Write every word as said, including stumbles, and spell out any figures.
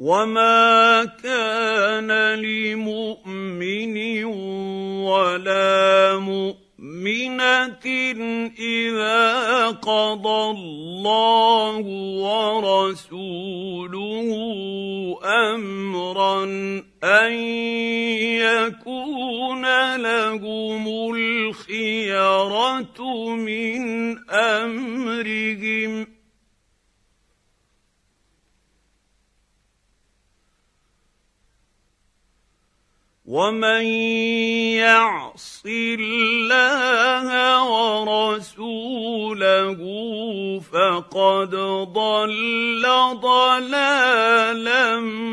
وما كان لمؤمن ولا مؤمنة إذا قضى الله ورسوله أمرا أن يكون لهم الخيرة من أمرهم ومن يعص الله ورسوله فقد ضل ضلالا